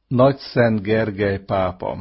Nagyszent Gergely pápa.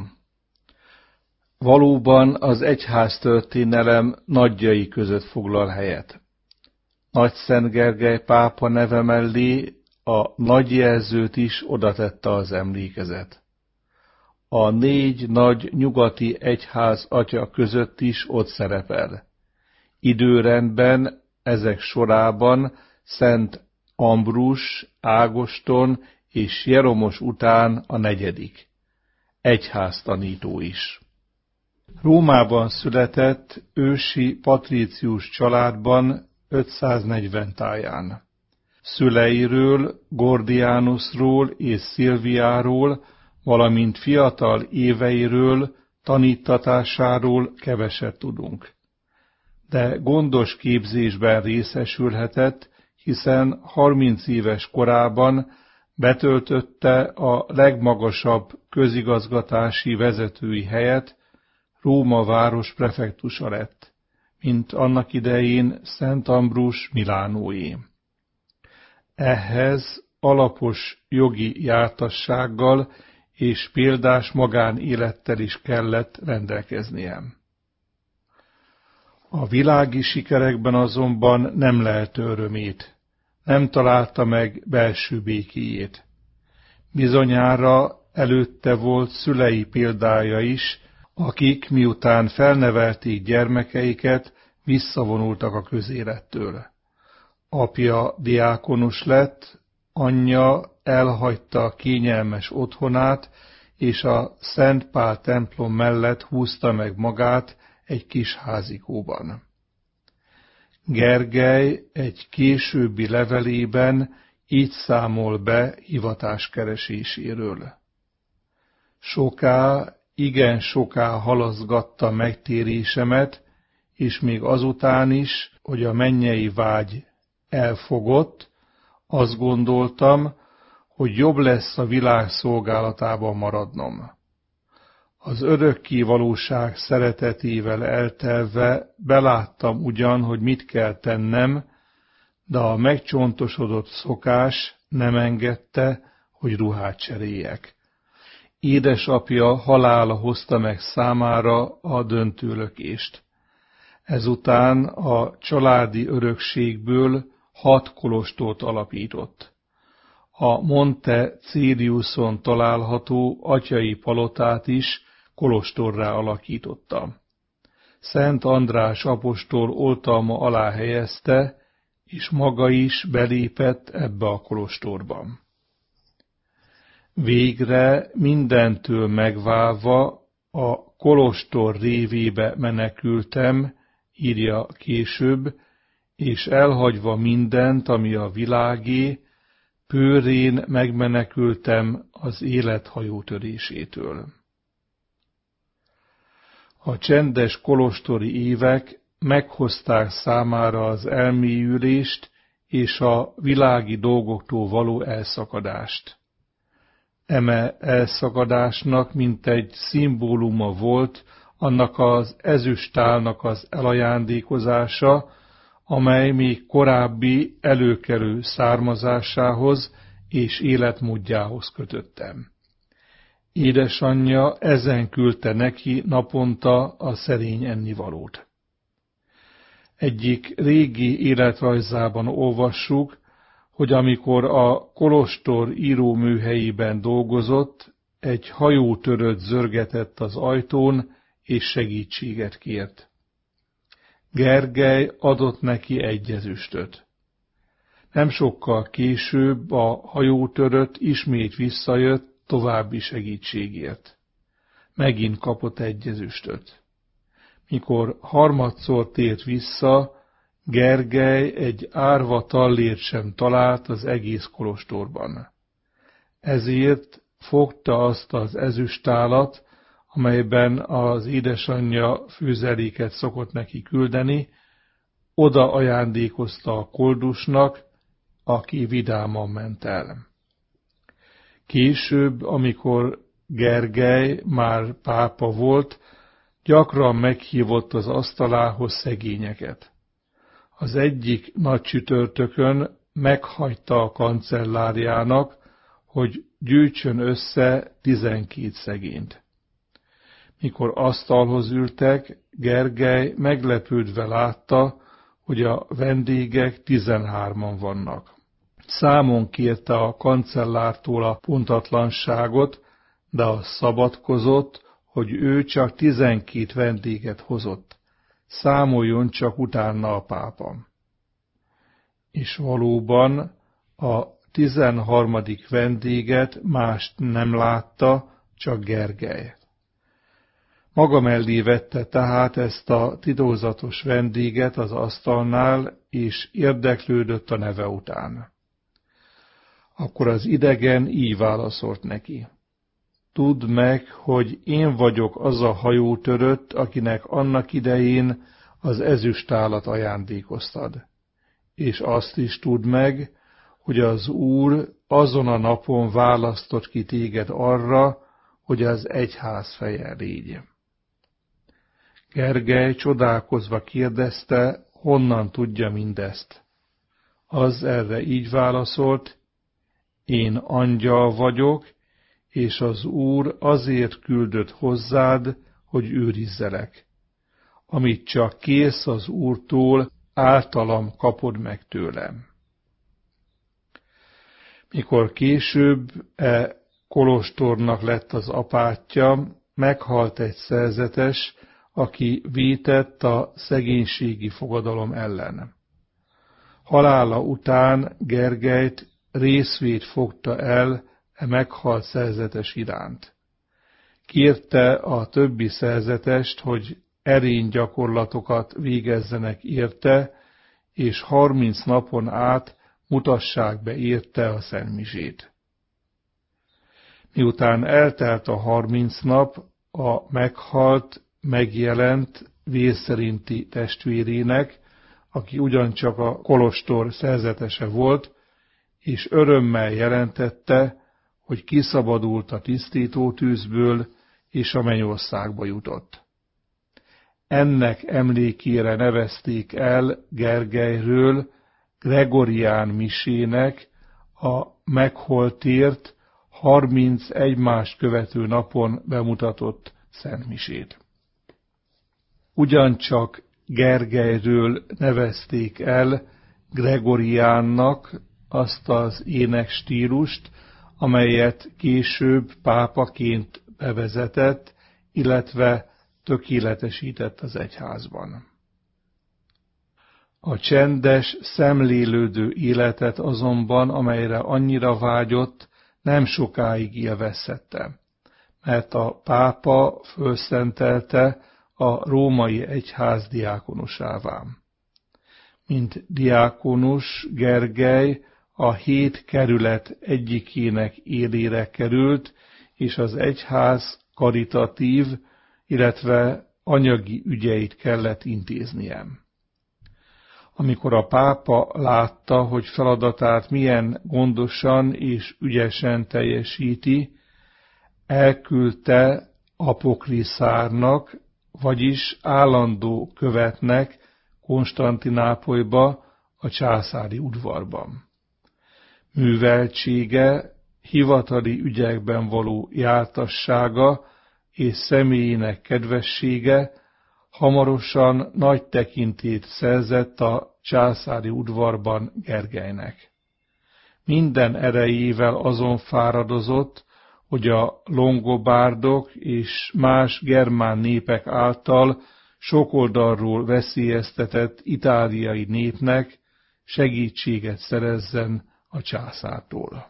Valóban az egyháztörténelem nagyjai között foglal helyet. Nagyszent Gergely pápa neve mellé a nagy jelzőt is odatette az emlékezet. A 4 nagy nyugati egyház atya között is ott szerepel. Időrendben ezek sorában Szent Ambrus, Ágoston és Jeromos után a 4. egyháztanító is. Rómában született ősi patrícius családban 540 táján. Szüleiről, Gordianusról és Szilviáról, valamint fiatal éveiről, tanítatásáról keveset tudunk. De gondos képzésben részesülhetett, hiszen 30 éves korában betöltötte a legmagasabb közigazgatási vezetői helyet, Róma város prefektusa lett, mint annak idején Szent Ambrus Milánóé. Ehhez alapos jogi jártassággal és példás magánélettel is kellett rendelkeznie. A világi sikerekben azonban nem lelte örömét, nem találta meg belső békéjét. Bizonyára előtte volt szülei példája is, akik miután felnevelték gyermekeiket, visszavonultak a közélettől. Apja diákonus lett, anyja elhagyta a kényelmes otthonát, és a Szent Pál templom mellett húzta meg magát egy kis házikóban. Gergely egy későbbi levelében így számol be hivatáskereséséről. Igen soká halaszgatta megtérésemet, és még azután is, hogy a mennyei vágy elfogott, azt gondoltam, hogy jobb lesz a világ szolgálatában maradnom. Az örökké valóság szeretetével eltelve beláttam ugyan, hogy mit kell tennem, de a megcsontosodott szokás nem engedte, hogy ruhát cseréljek. Édesapja halála hozta meg számára a döntőlökést. Ezután a családi örökségből 6 kolostort alapított. A Monte Celiuson található atyai palotát is kolostorrá alakította. Szent András apostol oltalma alá helyezte, és maga is belépett ebbe a kolostorba. Végre mindentől megválva a kolostor révébe menekültem, írja később, és elhagyva mindent, ami a világé, pőrén megmenekültem az élet hajótörésétől. A csendes kolostori évek meghozták számára az elmélyülést és a világi dolgoktól való elszakadást. Eme elszakadásnak mintegy szimbóluma volt annak az ezüstálnak az elajándékozása, amely még korábbi előkelő származásához és életmódjához kötöttem. Édesanyja ezen küldte neki naponta a szerény ennivalót. Egyik régi életrajzában olvassuk, hogy amikor a kolostor íróműhelyében dolgozott, egy hajótörött zörgetett az ajtón, és segítséget kért. Gergely adott neki 1 ezüstöt. Nem sokkal később a hajótörött ismét visszajött további segítségért. Megint kapott 1 ezüstöt. Mikor harmadszor tért vissza, Gergely egy árva tallért sem talált az egész kolostorban. Ezért fogta azt az ezüstálat, amelyben az édesanyja főzeléket szokott neki küldeni, oda ajándékozta a koldusnak, aki vidáman ment el. Később, amikor Gergely már pápa volt, gyakran meghívott az asztalához szegényeket. Az egyik nagy csütörtökön meghagyta a kancelláriának, hogy gyűjtsön össze 12 szegényt. Mikor asztalhoz ültek, Gergely meglepődve látta, hogy a vendégek 13-an vannak. Számon kérte a kancellártól a pontatlanságot, de az szabadkozott, hogy ő csak 12 vendéget hozott. Számoljon csak utána a pápa. És valóban a 13. vendéget mást nem látta, csak Gergely. Maga mellé vette tehát ezt a titokzatos vendéget az asztalnál, és érdeklődött a neve után. Akkor az idegen így válaszolt neki. Tudd meg, hogy én vagyok az a hajótörött, akinek annak idején az ezüstálat ajándékoztad. És azt is tudd meg, hogy az Úr azon a napon választott ki téged arra, hogy az egyház feje légy. Gergely csodálkozva kérdezte, honnan tudja mindezt. Az erre így válaszolt, én angyal vagyok, és az Úr azért küldött hozzád, hogy őrizzelek. Amit csak kérsz az Úrtól, általam kapod meg tőlem. Mikor később kolostornak lett az apátja, meghalt egy szerzetes, aki vétett a szegénységi fogadalom ellen. Halála után Gergelyt részvét fogta el meghalt szerzetes iránt. Kérte a többi szerzetest, hogy erénygyakorlatokat végezzenek érte, és 30 napon át mutassák be érte a szentmisét. Miután eltelt a 30 nap, a meghalt megjelent vérszerinti testvérének, aki ugyancsak a kolostor szerzetese volt, és örömmel jelentette, hogy kiszabadult a tisztítótűzből, és a mennyországba jutott. Ennek emlékére nevezték el Gergelyről Gregorián misének a megholtért 30 egymást követő napon bemutatott szentmisét. Ugyancsak Gergelyről nevezték el Gregoriánnak azt az énekstílust, amelyet később pápaként bevezetett, illetve tökéletesített az egyházban. A csendes, szemlélődő életet azonban, amelyre annyira vágyott, nem sokáig élvezhette, mert a pápa fölszentelte a római egyház diákonusává. Mint diákonus Gergely a 7 kerület egyikének élére került, és az egyház karitatív, illetve anyagi ügyeit kellett intéznie. Amikor a pápa látta, hogy feladatát milyen gondosan és ügyesen teljesíti, elküldte apokriszárnak, vagyis állandó követnek Konstantinápolyba, a császári udvarban. Műveltsége, hivatali ügyekben való jártassága és személyének kedvessége hamarosan nagy tekintét szerzett a császári udvarban Gergelynek. Minden erejével azon fáradozott, hogy a longobárdok és más germán népek által sokoldalról veszélyeztetett itáliai népnek segítséget szerezzen a császártól.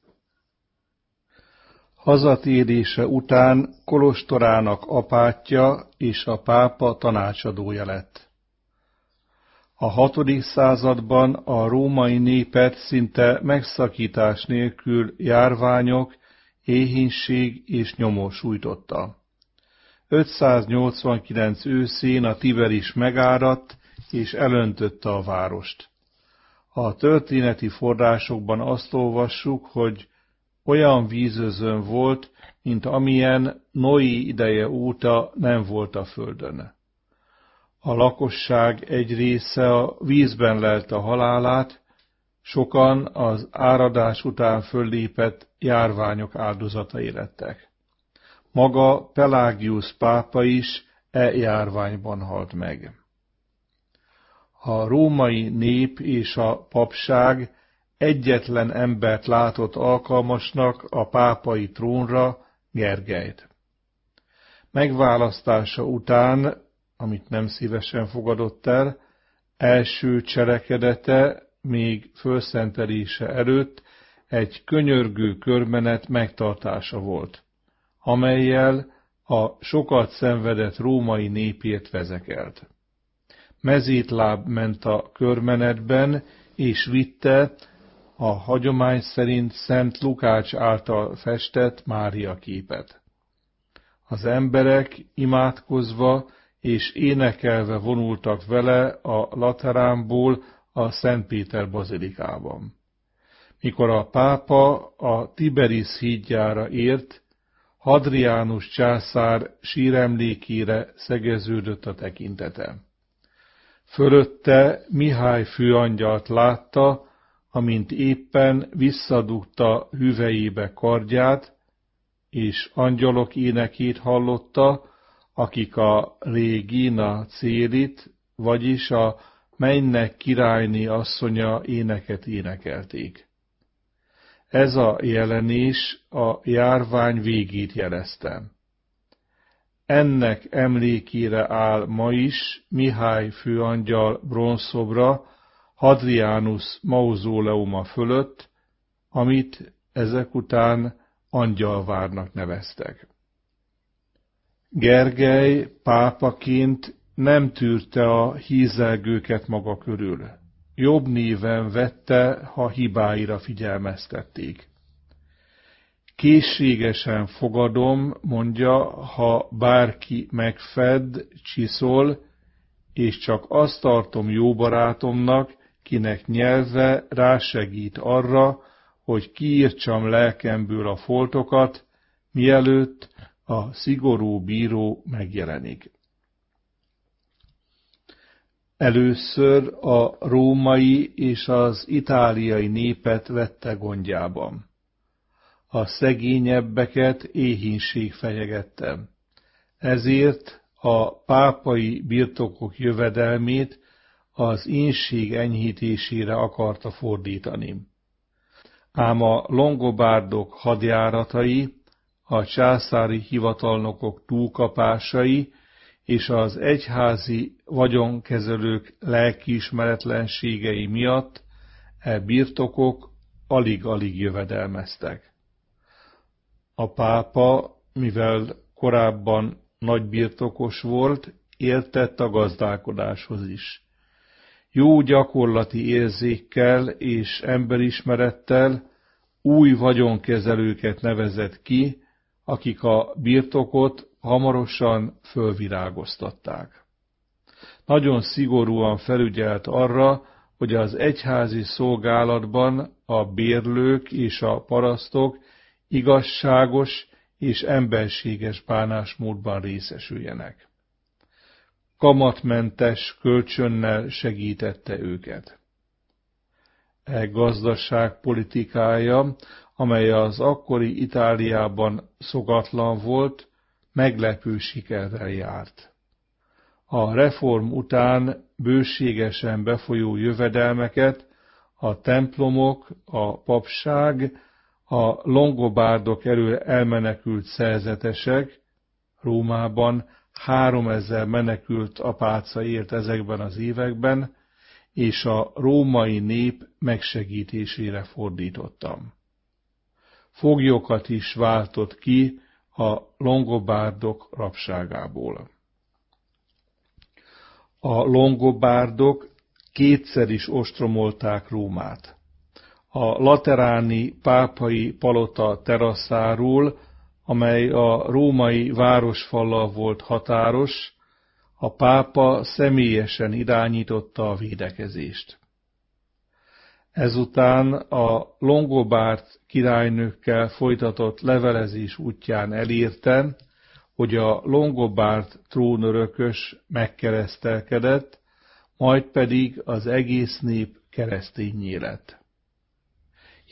Hazatérése után kolostorának apátja és a pápa tanácsadója lett. A 6. században a római népet szinte megszakítás nélkül járványok, éhínség és nyomor sújtotta. 589 őszén a Tiber is megáradt és elöntötte a várost. A történeti forrásokban azt olvassuk, hogy olyan vízözön volt, mint amilyen Noé ideje óta nem volt a földön. A lakosság egy része a vízben lelte a halálát, Sokan az áradás után föllépett járványok áldozatai lettek. Maga Pelagius pápa is járványban halt meg. A római nép és a papság egyetlen embert látott alkalmasnak a pápai trónra, Gergelyt. Megválasztása után, amit nem szívesen fogadott el, első cselekedete még fölszentelése előtt egy könyörgő körmenet megtartása volt, amellyel a sokat szenvedett római népért vezekelt. Mezítláb ment a körmenetben, és vitte a hagyomány szerint Szent Lukács által festett Mária képet. Az emberek imádkozva és énekelve vonultak vele a Lateránból a Szent Péter bazilikában. Mikor a pápa a Tiberis hídjára ért, Hadrianus császár síremlékére szegeződött a tekintete. Fölötte Mihály főangyalt látta, amint éppen visszadugta hüvelyébe kardját, és angyalok énekét hallotta, akik a Regina Célit, vagyis a mennek királyné asszonya éneket énekelték. Ez a jelenés a járvány végét jelezte. Ennek emlékére áll ma is Mihály főangyal bronzszobra Hadrianus mauzóleuma fölött, amit ezek után Angyalvárnak neveztek. Gergely pápaként nem tűrte a hízelgőket maga körül. Jobb néven vette, ha hibáira figyelmeztették. Készségesen fogadom, mondja, ha bárki megfed, csiszol, és csak azt tartom jó barátomnak, kinek nyelve rásegít arra, hogy kiírtsam lelkemből a foltokat, mielőtt a szigorú bíró megjelenik. Először a római és az itáliai népet vette gondjában. A szegényebbeket éhínség fenyegette. Ezért a pápai birtokok jövedelmét az ínség enyhítésére akarta fordítani. Ám a longobárdok hadjáratai, a császári hivatalnokok túlkapásai és az egyházi vagyonkezelők lelkiismeretlenségei miatt birtokok alig-alig jövedelmeztek. A pápa, mivel korábban nagybirtokos volt, értett a gazdálkodáshoz is. Jó gyakorlati érzékkel és emberismerettel új vagyonkezelőket nevezett ki, akik a birtokot hamarosan fölvirágoztatták. Nagyon szigorúan felügyelt arra, hogy az egyházi szolgálatban a bérlők és a parasztok igazságos és emberséges bánásmódban részesüljenek. Kamatmentes kölcsönnel segítette őket. Gazdaság politikája, amely az akkori Itáliában szokatlan volt, meglepő sikerrel járt. A reform után bőségesen befolyó jövedelmeket a templomok, a papság, a longobárdok elől elmenekült szerzetesek, Rómában 3000 menekült apáca élt ezekben az években, és a római nép megsegítésére fordítottam. Foglyokat is váltott ki a longobárdok rabságából. A longobárdok kétszer is ostromolták Rómát. A lateráni pápai palota teraszáról, amely a római városfallal volt határos, a pápa személyesen irányította a védekezést. Ezután a longobárd királynőkkel folytatott levelezés útján elérte, hogy a longobárd trónörökös megkeresztelkedett, majd pedig az egész nép kereszténnyé lett.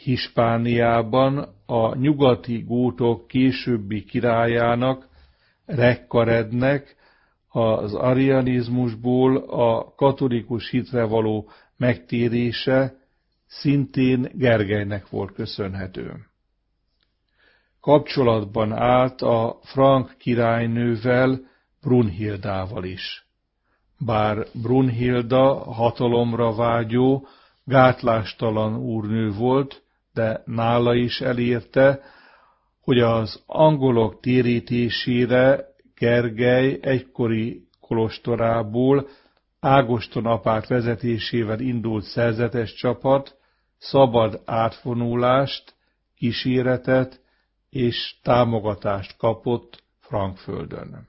Hispániában a nyugati gótok későbbi királyának, Reccarednek az arianizmusból a katolikus hitre való megtérése szintén Gergelynek volt köszönhető. Kapcsolatban állt a frank királynővel, Brunhildával is. Bár Brunhilda hatalomra vágyó, gátlástalan úrnő volt, de nála is elérte, hogy az angolok térítésére Gergely egykori kolostorából Ágoston apák vezetésével indult szerzetes csapat szabad átvonulást, kíséretet és támogatást kapott Frankföldön.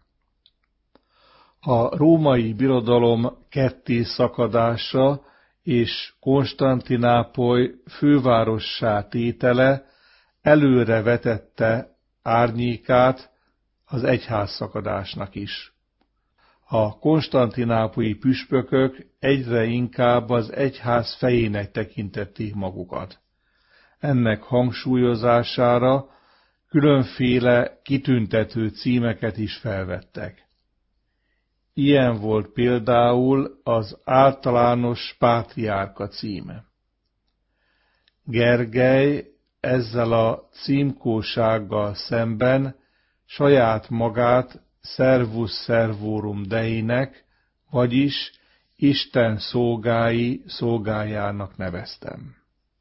A római birodalom kettészakadása és Konstantinápoly fővárossá tétele előre vetette árnyékát az egyházszakadásnak is. A konstantinápolyi püspökök egyre inkább az egyház fejének tekintették magukat. Ennek hangsúlyozására különféle kitüntető címeket is felvettek. Ilyen volt például az általános pátriárka címe. Gergely ezzel a címkósággal szemben saját magát Servus Servorum Deinek, vagyis Isten szolgái szolgájának neveztem.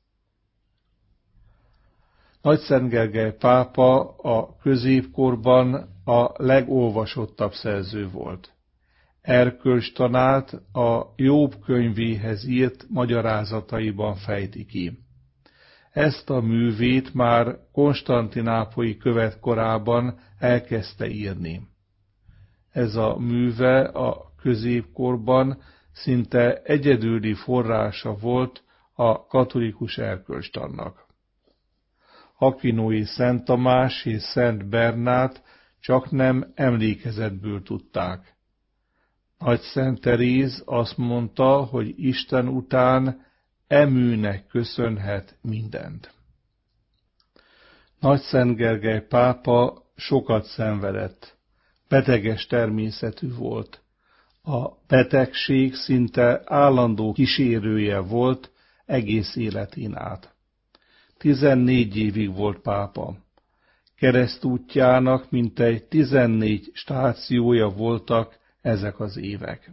Nagyszent Gergely pápa a középkorban a legolvasottabb szerző volt. Erkölcstanát a Jobb könyvéhez írt magyarázataiban fejti ki. Ezt a művét már konstantinápolyi követkorában elkezdte írni. Ez a műve a középkorban szinte egyedüli forrása volt a katolikus erkölcstannak. Akinói Szent Tamás és Szent Bernát csaknem emlékezetből tudták. Nagyszent Teréz azt mondta, hogy Isten után műnek köszönhet mindent. Nagyszent Gergely pápa sokat szenvedett, beteges természetű volt. A betegség szinte állandó kísérője volt egész életén át. 14 évig volt pápa. Keresztútjának mintegy 14 stációja voltak ezek az évek.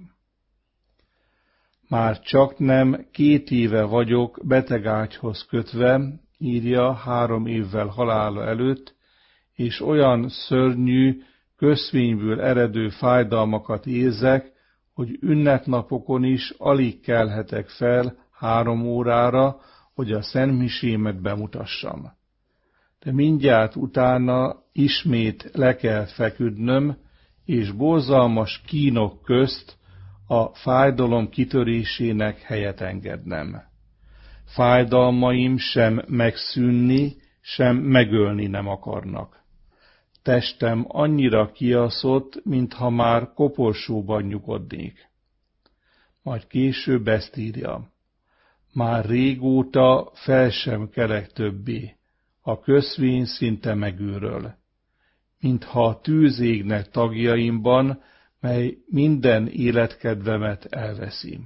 Már csaknem 2 éve vagyok betegágyhoz kötve, írja 3 évvel halála előtt, és olyan szörnyű, köszvényből eredő fájdalmakat érzek, hogy ünnepnapokon is alig kelhetek fel 3 órára, hogy a szentmisémet bemutassam. De mindjárt utána ismét le kell feküdnöm, és borzalmas kínok közt a fájdalom kitörésének helyet engednem. Fájdalmaim sem megszűnni, sem megölni nem akarnak. Testem annyira kiaszott, mintha már koporsóban nyugodnék. Majd később ezt írja. Már régóta fel sem kelek többé, a köszvény szinte megőröl. Mintha tűz égne tagjaimban, mely minden életkedvemet elveszi.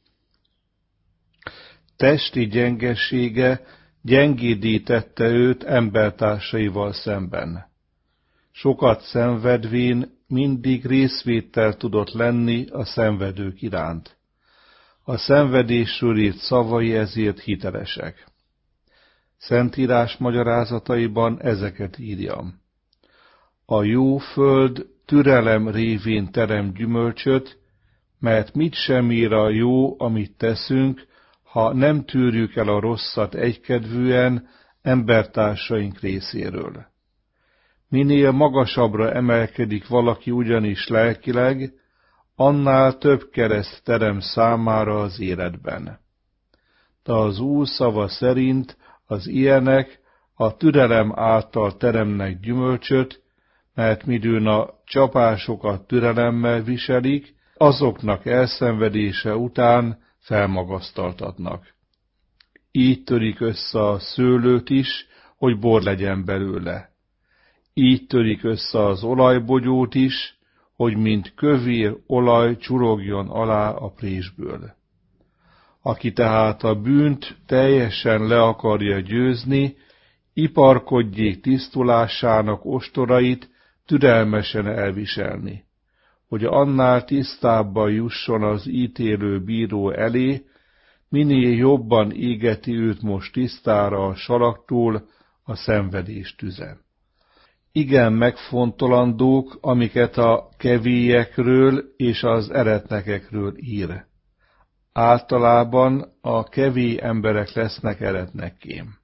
Testi gyengesége gyengéddé tette őt embertársaival szemben. Sokat szenvedvén mindig részvéttel tudott lenni a szenvedők iránt. A szenvedésről írt szavai ezért hitelesek. Szentírás magyarázataiban ezeket írja. A jó föld türelem révén terem gyümölcsöt, mert mit sem ér a jó, amit teszünk, ha nem tűrjük el a rosszat egykedvűen embertársaink részéről. Minél magasabbra emelkedik valaki ugyanis lelkileg, annál több kereszt terem számára az életben. De az Úr szava szerint az ilyenek a türelem által teremnek gyümölcsöt, mert midőn a csapásokat türelemmel viselik, azoknak elszenvedése után felmagasztaltatnak. így törik össze a szőlőt is, hogy bor legyen belőle. Így törik össze az olajbogyót is, hogy mint kövér olaj csurogjon alá a présből. Aki tehát a bűnt teljesen le akarja győzni, iparkodjék tisztulásának ostorait türelmesen elviselni, hogy annál tisztábban jusson az ítélő bíró elé, minél jobban égeti őt most tisztára a salaktól a szenvedés tüze. Igen megfontolandók, amiket a kevélyekről és az eretnekekről ír. Általában a kevély emberek lesznek eretnekkém.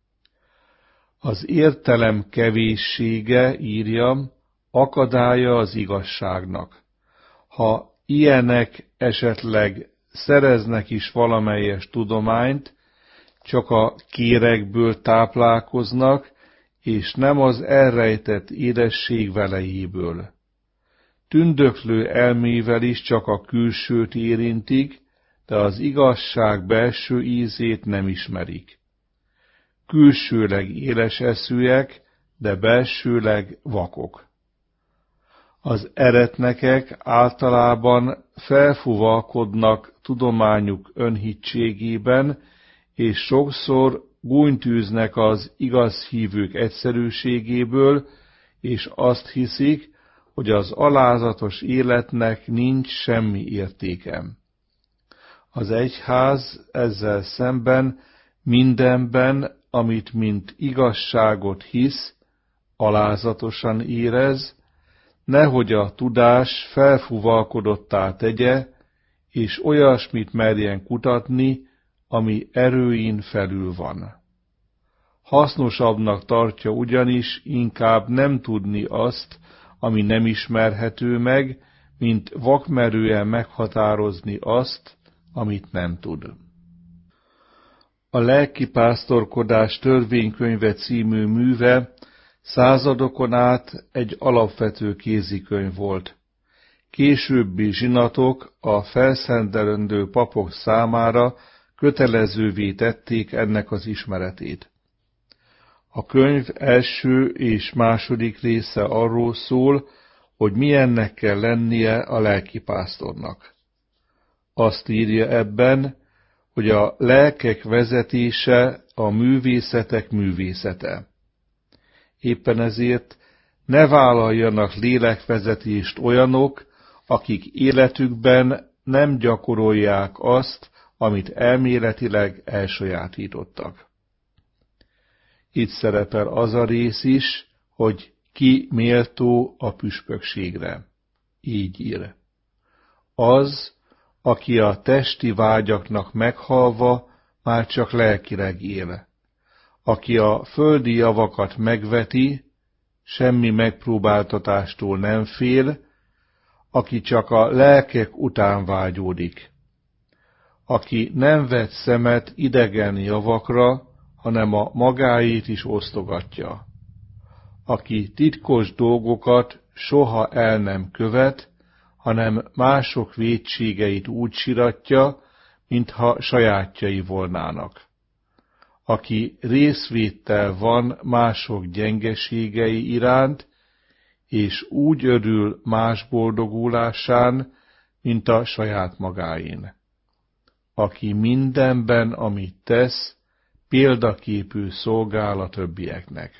Az értelem kevéssége, írja, akadálya az igazságnak. Ha ilyenek esetleg szereznek is valamelyes tudományt, csak a kérekből táplálkoznak, és nem az elrejtett édesség velejéből. Tündöklő elmével is csak a külsőt érintik, de az igazság belső ízét nem ismerik. Külsőleg éles eszűek, de belsőleg vakok. Az eretnekek általában felfuvalkodnak tudományuk önhitségében, és sokszor gúnytűznek az igaz hívők egyszerűségéből, és azt hiszik, hogy az alázatos életnek nincs semmi értéke. Az egyház ezzel szemben mindenben, amit mint igazságot hisz, alázatosan érez, nehogy a tudás felfuvalkodottá tegye, és olyasmit merjen kutatni, ami erőin felül van. Hasznosabbnak tartja ugyanis inkább nem tudni azt, ami nem ismerhető meg, mint vakmerően meghatározni azt, amit nem tud. A Lelkipásztorkodás törvénykönyve című műve századokon át egy alapvető kézikönyv volt. Későbbi zsinatok a felszentelendő papok számára kötelezővé tették ennek az ismeretét. A könyv első és második része arról szól, hogy milyennek kell lennie a lelkipásztornak. Azt írja ebben, hogy a lelkek vezetése a művészetek művészete. Éppen ezért ne vállaljanak lélekvezetést olyanok, akik életükben nem gyakorolják azt, amit elméletileg elsajátítottak. Itt szerepel az a rész is, hogy ki méltó a püspökségre. Így ír. Az, aki a testi vágyaknak meghalva már csak lelkileg él. Aki a földi javakat megveti, semmi megpróbáltatástól nem fél, aki csak a lelkek után vágyódik. Aki nem vet szemet idegen javakra, hanem a magáét is osztogatja. Aki titkos dolgokat soha el nem követ, hanem mások vétségeit úgy siratja, mintha sajátjai volnának. Aki részvéttel van mások gyengeségei iránt, és úgy örül más boldogulásán, mint a saját magáén. Aki mindenben, amit tesz, példaképű szolgál a többieknek.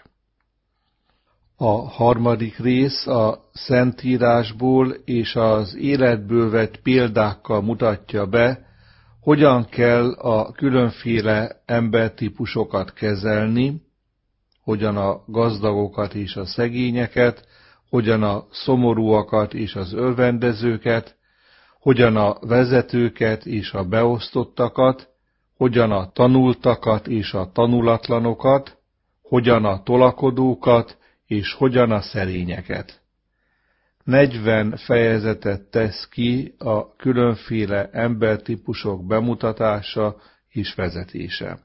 A harmadik rész a Szentírásból és az életből vett példákkal mutatja be, hogyan kell a különféle embertípusokat kezelni, hogyan a gazdagokat és a szegényeket, hogyan a szomorúakat és az örvendezőket, hogyan a vezetőket és a beosztottakat, hogyan a tanultakat és a tanulatlanokat, hogyan a tolakodókat és hogyan a szerényeket. 40 fejezetet tesz ki a különféle embertípusok bemutatása és vezetése.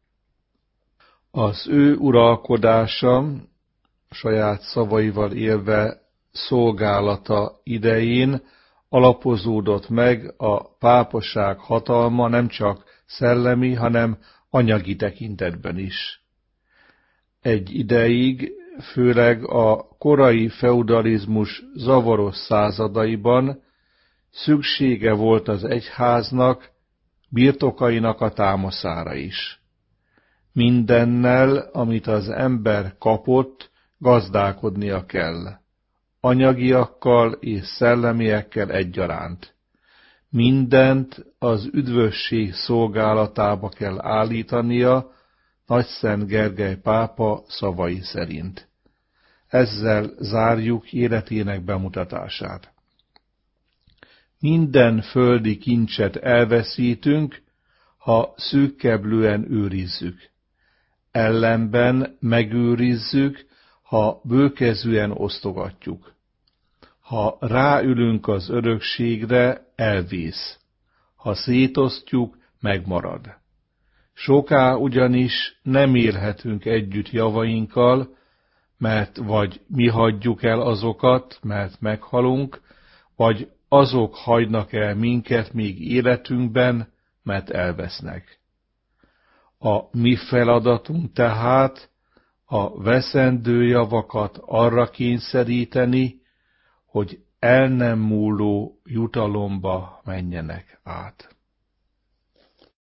Az ő uralkodása, saját szavaival élve szolgálata idején alapozódott meg a pápaság hatalma nem csak szellemi, hanem anyagi tekintetben is. Egy ideig, főleg a korai feudalizmus zavaros századaiban szüksége volt az egyháznak, birtokainak a támaszára is. Mindennel, amit az ember kapott, gazdálkodnia kell, anyagiakkal és szellemiekkel egyaránt. Mindent az üdvösség szolgálatába kell állítania, Nagyszent Gergely pápa szavai szerint. Ezzel zárjuk életének bemutatását. Minden földi kincset elveszítünk, ha szűkkeblően őrizzük. Ellenben megőrizzük, ha bőkezűen osztogatjuk. Ha ráülünk az örökségre, elvész. Ha szétosztjuk, megmarad. Soká ugyanis nem élhetünk együtt javainkkal, mert vagy mi hagyjuk el azokat, mert meghalunk, vagy azok hagynak el minket még életünkben, mert elvesznek. A mi feladatunk tehát a veszendő javakat arra kényszeríteni, hogy el nem múló jutalomba menjenek át.